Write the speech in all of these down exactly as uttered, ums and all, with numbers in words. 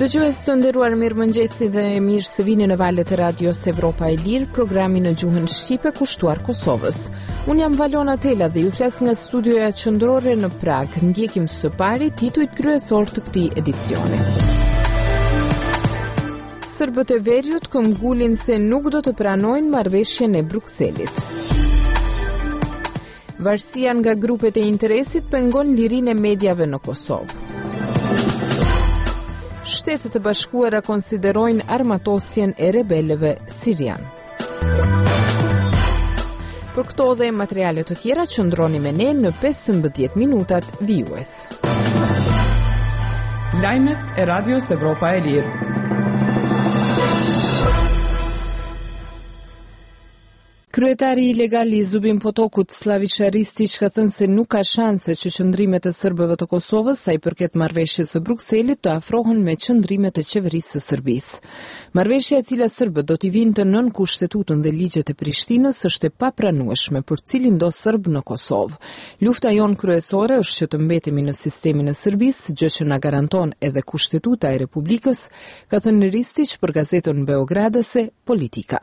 Dëgjues të nderuar, mirëmëngjesi dhe mirë se vini në valët e radios Evropa e Lirë, programi në gjuhën shqipe kushtuar Kosovës. Unë jam Valona Tela dhe ju flas nga studioja qendrore në Prag. Ndjekim së pari titujt kryesor të këtij edicioni. Serbët e Veriut këmbgulin se nuk do të pranojnë marrëveshjen e Brukselit. Varësia nga grupet e interesit pengon lirinë e mediave në Kosovë. Shtetet e Bashkuara konsiderojnë armatosjen e rebelëve sirian. Për këto dhe materiale të tjera qëndroni me ne në pesëmbëdhjetë minutat vijues. Lajmet e Radios Evropa e Lirë. Kryetari ilegal i Zubin Potokut, Slaviša Ristić, ka thënë se nuk ka shanse që qëndrimet e serbëve të Kosovës, sa i përket marrëveshjes së Brukselit, të afrohen me qëndrimet e qeverisë së Serbisë. Marrëveshja e cila serbët do t'i vinte nën kushtetutën dhe ligjet e Prishtinës është e papranueshme për cilin do serb në Kosovë. Lufta jonë kryesore është që të mbetemi në sistemin e Serbisë, gjë që na garanton edhe kushtetuta e Republikës, ka thënë Ristić për gazetën Beogradase Politika.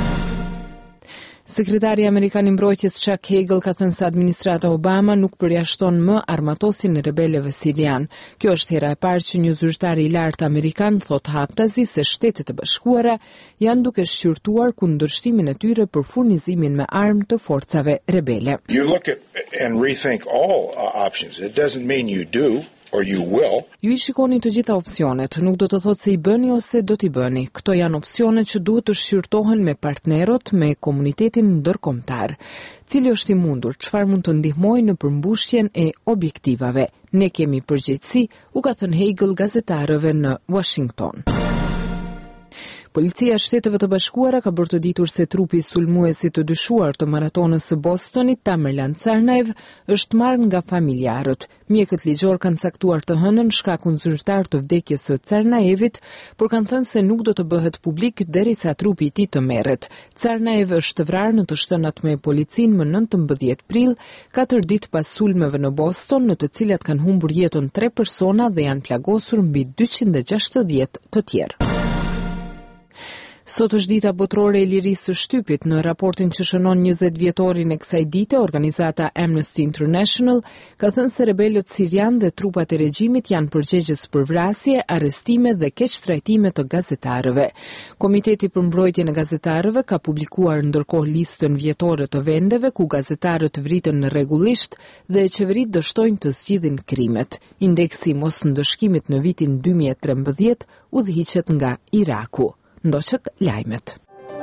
Sekretari Amerikan i Mbrojtjes Chuck Hagel ka thënë se administrata Obama nuk përjashton më armatosjen e rebelëve sirian. Kjo është hera e parë që një zyrtar i lartë amerikan thot haptazi se Shtetet e Bashkuara janë duke shqyrtuar kundërshtimin e tyre për furnizimin me armë të forcave rebele. You look at and rethink all uh, options. It doesn't mean you do. Ju i shikoni të gjitha opsionet, nuk do të thotë se i bëni ose do t'i bëni. Këto janë opsionet që duhet të shqyrtohen me partnerët, me komunitetin ndërkombëtar. Cili është i mundur, çfarë mund të ndihmojë në përmbushjen e objektivave? Ne kemi përgjegjësi, u ka thënë Hagel gazetarëve në Washington. Policia e Shteteve të Bashkuara ka bërë të ditur se trupi i sulmuesit të dyshuar të maratonës së Bostonit, Tamerlan Tsarnaev, është marrë nga familjarët. Mjekët ligjor kanë caktuar të hënën shkakun zyrtar të vdekjes së Tsarnaevit, por kanë thënë se nuk do të bëhet publik derisa trupi i tij të merret. Tsarnaev është vrarë në të shtënat me policinë më nëntëmbëdhjetë prill, katër ditë pas sulmeve në Boston, në të cilat kanë humbur jetën tre persona dhe janë plagosur mbi dyqind e gjashtëdhjetë të tjerë. Sot është dita botërore e lirisë së shtypit. Në raportin që shënon njëzet vjetorin e kësaj dite, organizata Amnesty International ka thënë se rebelët sirian dhe trupat e regjimit janë përgjegjës për vrasje, arrestime dhe keqtrajtime të gazetarëve. Komiteti për mbrojtjen e gazetarëve ka publikuar ndërkohë listën vjetore të vendeve ku gazetarët vriten rregullisht dhe qeveritë dështojnë të zgjidhin krimet. Indeksi i mosndëshkimit në vitin dy mijë e trembëdhjetë udhëhiqet nga Iraku. Ndoqët lajmet.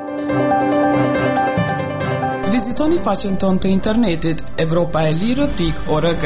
Vizitoni faqen tonë të internetit evropaelire pikë org.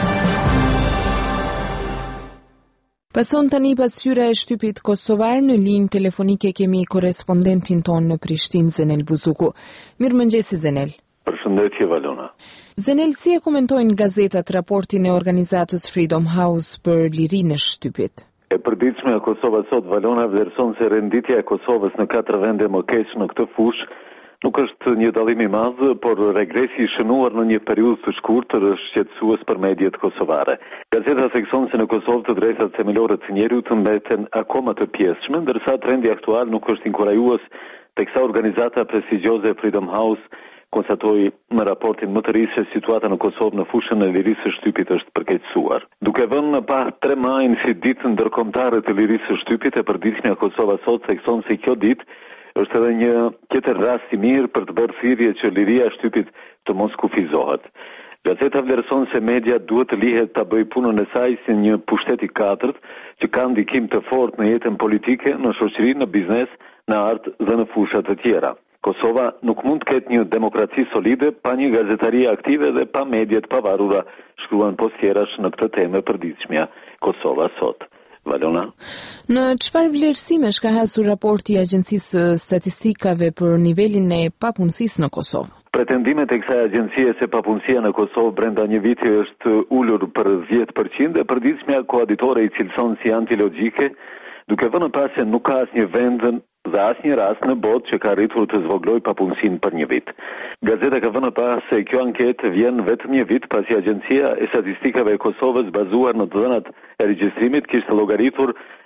Pason tani pasqyra e shtypit kosovar, në linjë telefonike kemi korrespondentin tonë në Prishtinë, Zenel Buzuku. Mirëmëngjesi Zenel. Përshëndetje Valona. Zenel, si e komentojnë gazetat raportin e organizatës Freedom House për lirinë e shtypit? E përditshme e Kosova sot, Valona, vlerëson se renditja e Kosovës në katër vende më keq në këtë fushë nuk është një dallim i madh, por regresi i shënuar në një periudhë të shkurtër është shqetësues për mediat kosovare. Gazeta thekson se në Kosovë të drejtat themelore të njerëzit mbeten akoma të pjesshme, ndërsa trendi aktual nuk është inkurajues, teksa organizata prestigjioze Freedom House konstatoi në raportin më të ri se situata në Kosovë në fushën e lirisë së shtypit është përkeqësuar. Duke vënë në pa tre majin si ditë ndërkombëtare të lirisë së shtypit, e përditshme e Kosova sot thekson se kjo ditë është edhe një tjetër rast i mirë për të bërë thirrje që liria e shtypit të mos kufizohet. Gazeta vlerëson se media duhet të lihet ta bëjë punën e saj si një pushtet i katërt që ka ndikim të fortë në jetën politike, në shoqëri, në biznes, në art dhe në fusha të tjera. Kosova nuk mund të ketë një demokraci solide pa një gazetari aktive dhe pa mediat pavarura, shkruan postierash në këtë temë e përditshmja Kosova sot. Valona. Në çfarë vlerësimesh ka hasur raporti i Agjencisë Statistikave për nivelin e papunësisë në Kosovë? Pretendimet e kësaj agjencie se papunësia në Kosovë brenda një viti është ulur për dhjetë përqind, e përditshmja koaditore i cilëson si antilogjike, duke vënë pas se nuk ka asnjë vend dhe asnjë rast në botë që ka arritur të zvogëlojë papunësinë për një vit. Gazeta ka vënë pas se kjo anketë vjen vetëm një vit pasi Agjencia e Statistikave e Kosovës, bazuar në të dhënat e regjistrimit, kishte llogaritur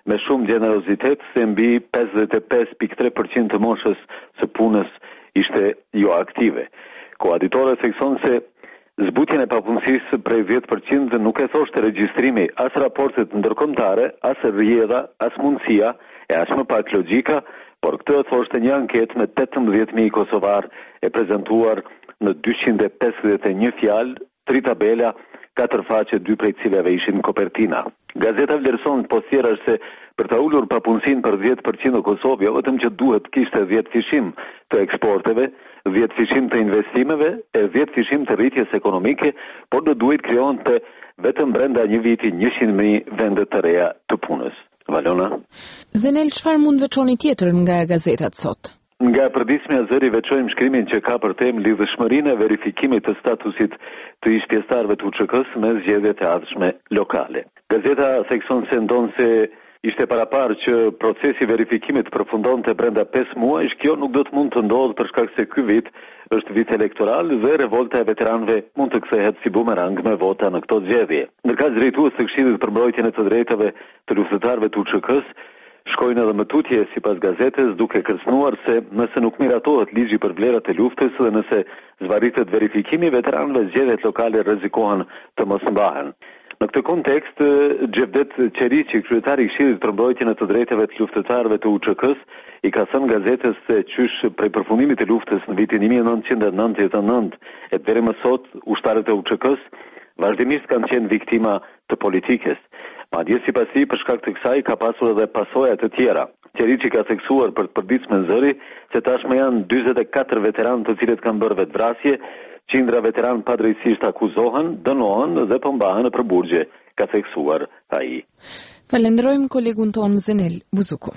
me shumë gjenerozitet se mbi pesëdhjetë e pesë pikë tre përqind të moshës së punës ishte jo aktive. Koaditorët thekson se zbutjen e papunësisë prej dhjetë përqind nuk e thoshte regjistrimi as raportet ndërkombëtare, as rrjedha, as mundësia e as më pak logjika, por këtë e thoshte një anketë me tetëmbëdhjetë mijë kosovar e prezantuar në dyqind e pesëdhjetë e një fjalë, tri tabela, katër faqe, dy prej cilave ishin kopertina. Gazeta vlerëson po thjesht se për ta ulur papunësinë për dhjetë përqind në Kosovë, jo vetëm që duhet kishte dhjetë fishim të eksporteve, dhjetë fishim të investimeve e dhjetë fishim të rritjes ekonomike, por do duhet krijonte vetëm brenda një viti njëqind mijë vende të reja të punës. Valona. Zenel, çfarë mund veçoni tjetër nga gazetat sot? Nga përdismja zëri veçojmë shkrimin që ka për temë lidhëshmërinë e verifikimit të statusit të ish pjesëtarëve të U Ç K-s me zgjedhjet e ardhshme lokale. Gazeta thekson se ndonë se ishte paraparë që procesi verifikimit përfundonte brenda pesë muajsh, kjo nuk do të mund të ndodhë për shkak se ky vit është vit elektoral dhe revolta e veteranëve mund të kthehet si bumerang me vota në këto zgjedhje. Ndërkaq drejtues të Këshillit për mbrojtjen e të drejtave të luftëtarëve të U Ç K-s shkojnë edhe më tutje sipas gazetës, duke kërcënuar se nëse nuk miratohet ligji për vlerat e luftës dhe nëse zvarritet verifikimi, veteranëve zgjedhjet lokale rrezikohen të mos mbahen. Në këtë kontekst, Xhevdet Qeriqi, kryetari i Këshillit për mbrojtjen e të drejtave të luftëtarëve të U Ç K-s, i ka thënë gazetës se qysh prej përfundimit të luftës në vitin një mijë e nëntëqind e nëntëdhjetë e nëntë e deri më sot, ushtarët e U Ç K-s vazhdimisht kanë qenë viktima të politikës. Madje sipas tij, për shkak të kësaj ka pasur edhe pasoja të tjera. Qeriqi ka theksuar për të përditshëm me zëri se tashmë janë dyzet e katër veteranë të cilët kanë bërë vetvrasje, qindra veteranë padrejtisht akuzohen, dënohen dhe përmbahen në përburgje, ka theksuar ai. Falenderojmë kolegun ton Zenel Buzuku.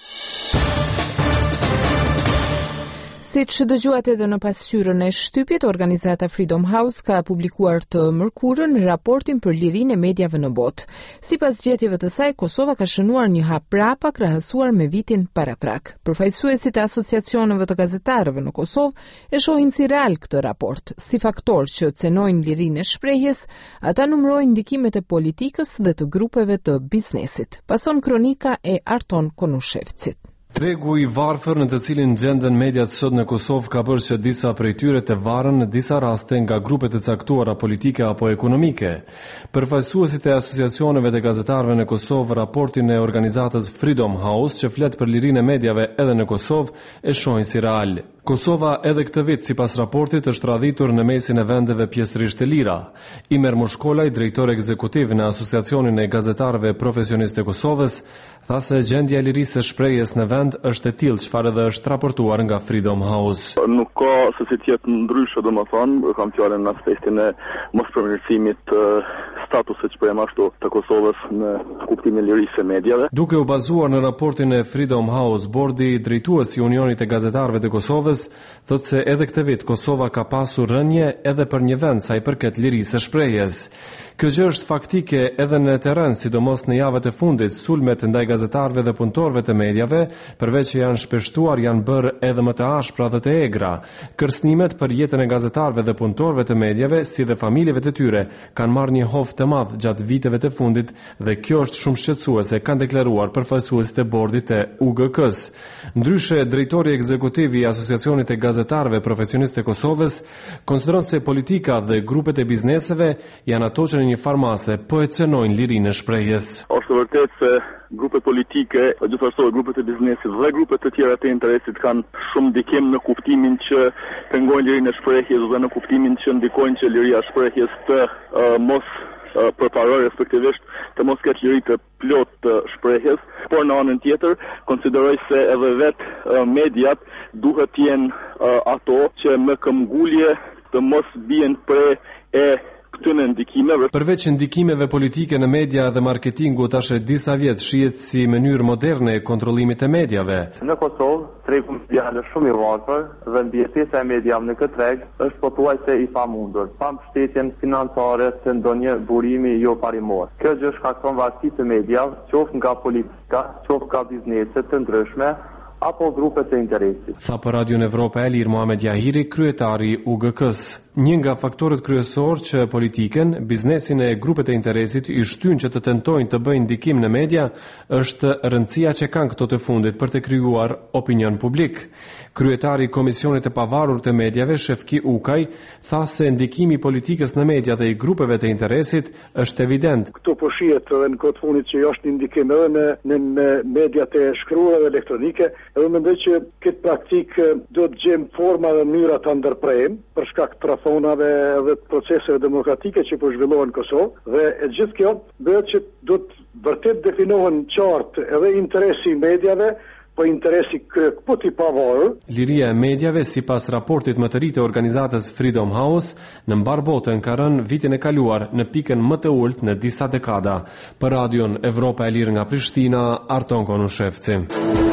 Siç dëgjuat edhe në pasqyrën e shtypjet, organizata Freedom House ka publikuar të mërkurën raportin për lirinë e mediave në botë. Sipas zgjedhjeve të saj, Kosova ka shënuar një hap prapa krahasuar me vitin paraprak. Përfaqësuesit e asociacioneve të gazetarëve në Kosovë e shohin si real këtë raport. Si faktor që cenojnë lirinë e shprehjes, ata numërojnë ndikimet e politikës dhe të grupeve të biznesit. Pason kronika e Arton Konushevcit. Tregu i varfër në të cilin gjenden mediat sot në Kosovë ka bërë që disa prej tyre të varen në disa raste nga grupet e caktuara politike apo ekonomike. Përfaqësuesit e asociacioneve të gazetarëve në Kosovë raportin e organizatës Freedom House që flet për lirinë e mediave edhe në Kosovë e shohin si real. Kosova edhe këtë vit sipas raportit është radhitur në mesin e vendeve pjesërisht të lira. Imer Moshkolaj, drejtor ekzekutiv në Asociacionin e Gazetarëve Profesionistë të Kosovës, tha se gjendja e lirisë së shprehjes në vend është e tillë çfarë edhe është raportuar nga Freedom House. Nuk ka se si tjetë ndryshe, domethënë, kam fjalën në aspektin e mospërmirësimit të statusit ashtu të Kosovës në kuptimin e lirisë së mediave. Duke u bazuar në raportin e Freedom House, bordi drejtues i Unionit të Gazetarëve të Kosovës thotë se edhe këtë vit Kosova ka pasur rënje edhe për një vend sa i përket lirisë së shprehjes. Kjo gjë është faktike edhe në terren, sidomos në javët e fundit, sulmet ndaj gazetarëve dhe punëtorëve të mediave, përveç që janë shpeshtuar, janë bërë edhe më të ashpra dhe të egra. Kërcënimet për jetën e gazetarëve dhe punëtorëve të mediave, si dhe familjeve të tyre, kanë marrë një hof të madh gjatë viteve të fundit dhe kjo është shumë shqetësuese, kanë deklaruar përfaqësuesit e bordit të U G K-s. Ndryshe, drejtori ekzekutiv i Asociacionit të Gazetarëve Profesionistë të Kosovës konsideron se politika dhe grupet e bizneseve janë ato që në një farmase po e cenojnë lirinë e shprehjes. Është vërtet se grupet politike, gjithashtu grupet e biznesit dhe grupet të tjera të interesit kanë shumë ndikim në kuptimin që pengojnë lirinë e shprehjes dhe në kuptimin që ndikojnë që liria e shprehjes të uh, mos uh, përparojë respektivisht të mos ketë liri të plot të shprehjes, por në anën tjetër konsideroj se edhe vetë uh, mediat duhet të jenë uh, ato që me këmbgulje të mos bien pre e këtyre ndikimeve. Përveç ndikimeve politike në media dhe marketingu, tash disa vjet shihet si mënyrë moderne e kontrollimit të mediave. Në Kosovë, tregu medial është shumë i varfër dhe mbjetesa e mediave në këtë treg është pothuajse i pamundur, pa mbështetjen financare të ndonjë burimi jo parimor. Kjo gjë shkakton varësi të mediave, qoftë nga politika, qoftë nga bizneset të ndryshme apo grupe të interesit. Tha për Radio Evropa e Lirë Muhamet Jahiri, kryetari U G K-s. Një nga faktorët kryesor që politiken, biznesin e grupet e interesit i shtyn që të tentojnë të bëjnë ndikim në media është rëndësia që kanë këto të fundit për të krijuar opinion publik. Kryetari i Komisionit të Pavarur të Mediave, Shefki Ukaj, tha se ndikimi i politikës në media dhe i grupeve të interesit është evident. Këtu po shihet edhe në kohë të fundit që është një ndikim edhe në, në, në mediat e shkruara dhe elektronike, edhe mendoj që këtë praktikë do të gjejmë forma dhe mënyra ta ndërprejmë për shkak të rrethonave dhe proceseve demokratike që po zhvillohen në Kosovë dhe e gjithë kjo bëhet që do të vërtet definohen qartë edhe interesi i mediave, po interesi këto i pavarur. Liria e mediave, sipas raportit më të ri të organizatës Freedom House, në mbar botën ka rënë vitin e kaluar në pikën më të ulët në disa dekada. Për Radion Evropa e Lirë nga Prishtina, Arton Konushevci.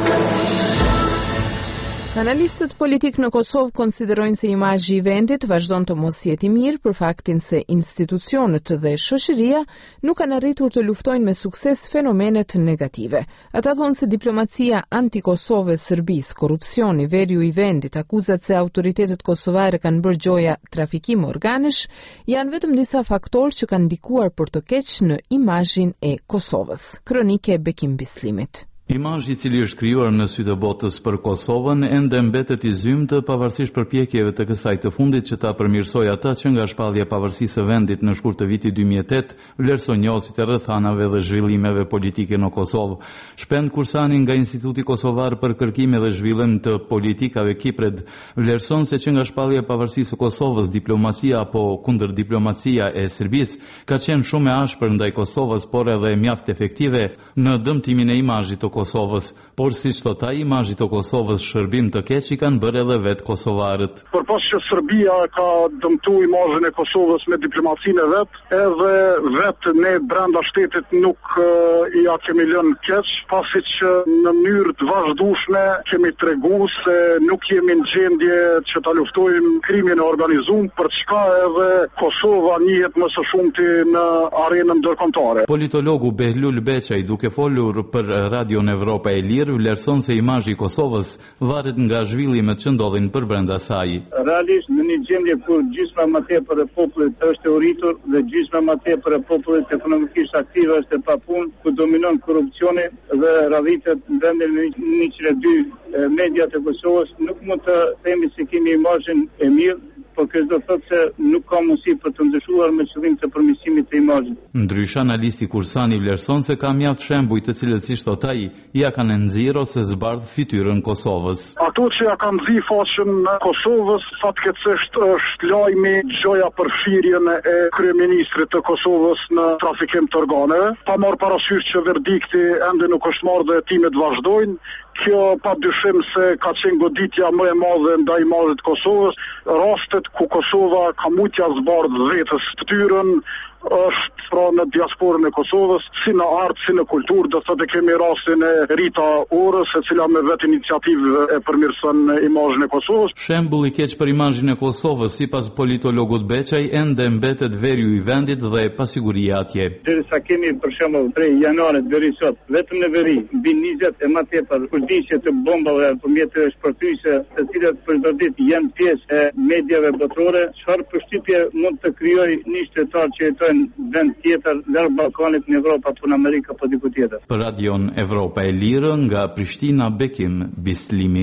Analistët politik në Kosovë konsiderojnë se imazhi i vendit vazhdon të mos jetë i mirë për faktin se institucionet dhe shoqëria nuk kanë arritur të luftojnë me sukses fenomenet negative. Ata thonë se diplomacia anti-Kosove, Serbisë, korrupsioni, veriu i vendit, akuzat se autoritetet kosovare kanë bërë gjoja trafikim organesh, janë vetëm disa faktorë që kanë ndikuar për të keq në imazhin e Kosovës. Kronike Bekim Bislimit. Imazhi i cili është krijuar në sy të botës për Kosovën ende mbetet i zymt pavarësisht përpjekjeve të kësaj të fundit që ta përmirësojë ata që nga shpallja e pavarësisë së vendit në shkurt të vitit dy mijë e tetë vlerëson njohësit e rrethanave dhe zhvillimeve politike në Kosovë. Shpend Kursani nga Instituti Kosovar për kërkime dhe zhvillim të politikave Kipred vlerëson se që nga shpallja e pavarësisë së Kosovës diplomacia apo kundër diplomacia e Serbisë ka qenë shumë e ashpër ndaj Kosovës, por edhe mjaft efektive në dëmtimin e imazhit të Kosovës, por siç thot ai, imazhi të Kosovës shërbim të keq i kanë bërë edhe vetë kosovarët. Përpas që Serbia ka dëmtuar imazhin e Kosovës me diplomacinë e vet, edhe vetë ne brenda shtetit nuk uh, i a kemi lënë keq, pasi që në mënyrë të vazhdueshme kemi treguar se nuk jemi në gjendje që ta luftojmë krimin e organizuar, për çka edhe Kosova njihet më së shumti në arenën ndërkombëtare. Politologu Behlul Beçaj, duke folur për Radion Evropa e Lirë, vlerëson se imazhi i Kosovës varet nga zhvillimet që ndodhin për brenda saj. Realisht në një gjendje kur gjysma më tepër e popullit është e uritur dhe gjysma më tepër e popullit ekonomikisht aktiv është e papunë, ku dominon korrupsioni dhe radhitet në vendin e njëqind e dy mediat e Kosovës, nuk mund të themi se kemi imazhin e mirë, por kjo do thotë se nuk ka mundësi për të ndryshuar me qëllim të përmirësimit të imazhit. Ndryshe, analisti Kursani vlerëson se ka mjaft shembuj të cilët si thot ai, ja kanë nxjerrë ose zbardh fytyrën Kosovës. Ato që ja kanë nxjerrë faqen në Kosovës, fatkeqësisht është lajmi gjoja për firjen e kryeministrit të Kosovës në trafikim të organeve. Pa marrë parasysh që verdikti ende nuk është marrë dhe hetimet vazhdojnë. Kjo pa dyshim se ka qenë goditja më e madhe ndaj imazhit të Kosovës, rastet ku Kosova ka mujtja zbardh vetës fytyrën është pra në diasporën e Kosovës, si në art, si në kulturë, do thotë kemi rastin e Rita Orës, e cila me vetë iniciativë e përmirëson imazhin e Kosovës. Shembull i keq për imazhin e Kosovës, sipas politologut Beçaj, ende mbetet veriu i vendit dhe pasiguria atje. Derisa kemi për shembull prej janarit deri sot, vetëm në veri, mbi njëzet e më tepër përditje të bombave përmjet shpërthyer, të cilat çdo ditë janë pjesë e mediave botërore, çfarë përshtypje mund të krijojë një shtetar që jeton vend tjetër larg Ballkanit në Evropë apo në Amerikë apo diku tjetër. Për Radion Evropa e Lirë nga Prishtina, Bekim Bislimi.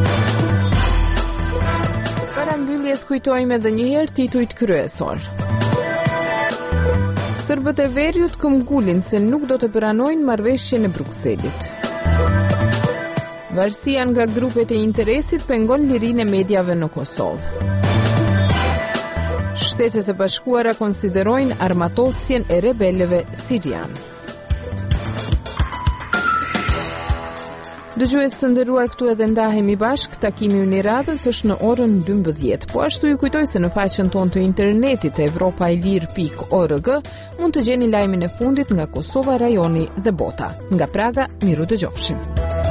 Para mbylljes kujtojmë edhe një herë titujt kryesor. Serbët e veriut këmbgulin se nuk do të pranojnë marrëveshjen e Brukselit. Varësia nga grupet e interesit pengon lirinë e mediave në Kosovë. Shtetet e Bashkuara konsiderojnë armatosjen e rebelëve sirian. Dëgjues të nderuar, këtu edhe ndahemi bashk. Takimi i radhës është në orën dymbëdhjetë. Po ashtu ju kujtoj se në faqen tonë të internetit evropailir pikë org mund të gjeni lajmin e fundit nga Kosova, rajoni dhe bota. Nga Praga, miru dëgjofshim.